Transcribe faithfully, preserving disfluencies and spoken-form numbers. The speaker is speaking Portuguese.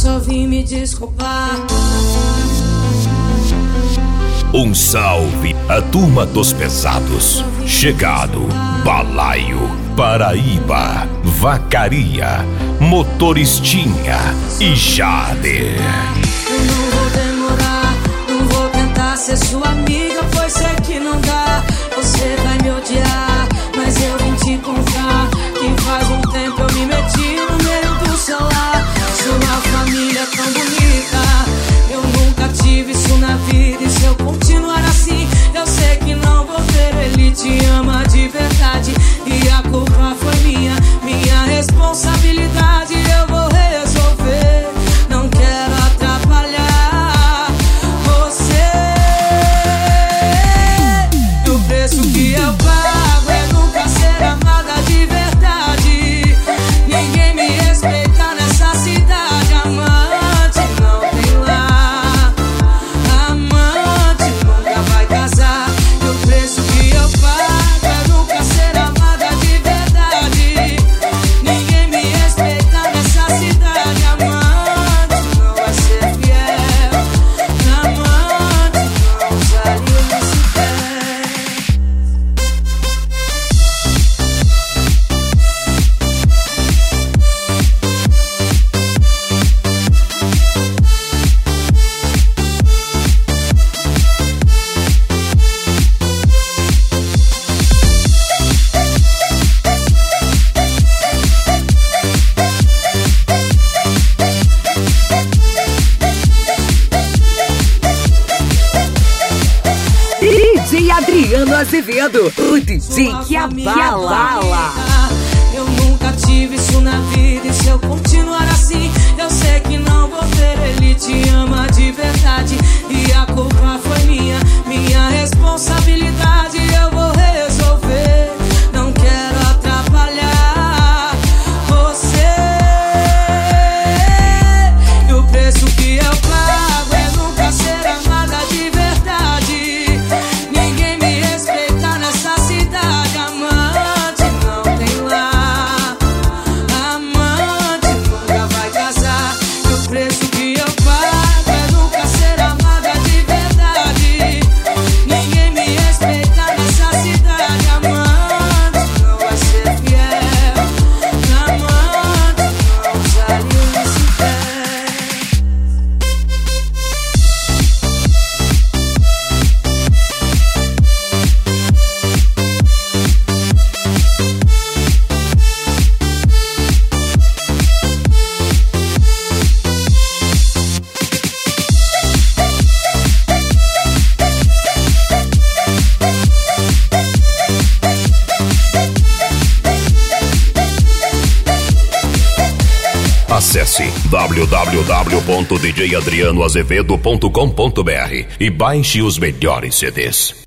só vim me desculpar. Um salve à turma dos pesados. Chegado, Balaio, Paraíba, Vacaria, Motoristinha e Jade. Eu não vou demorar, não vou tentar ser sua amiga, pois sei que não dá. Você vai me odiar, mas eu vim te contar que faz um tempo eu me meti no meio do seu lar. Sua família é tão bonita, eu nunca tive isso na vida. E se eu continuar assim, eu sei que não vou ter. Ele te ama de verdade e a culpa foi minha, minha responsabilidade. Eu vou resolver, não quero atrapalhar você. E o preço que eu pago é nunca ser amada de verdade. Ninguém me respeita nessa cidade. Amante não tem lá, amante nunca vai casar. E o preço que eu pago é nunca ser amada de verdade. Ninguém me respeita nessa cidade. Amante não vai ser fiel, amante não usaria esse pé. D J Adriano Azevedo, o D J que abala. Eu nunca tive isso na vida. E se eu continuar assim, eu sei que não vou ter. Ele te ama de verdade e a culpa foi minha, minha responsabilidade. Eu vou resolver, não quero atrapalhar você. E o preço que eu pago é nunca ser amada de verdade. Ninguém me respeita nessa cidade. Amante não tem lá, amante nunca vai casar. E o preço que eu pago é nunca ser amada de verdade. Ninguém me respeita nessa cidade. Amante não vai ser fiel, amante não usaria esse pé. Acesse w w w ponto d j adriano azevedo ponto com ponto b r e baixe os melhores C Ds.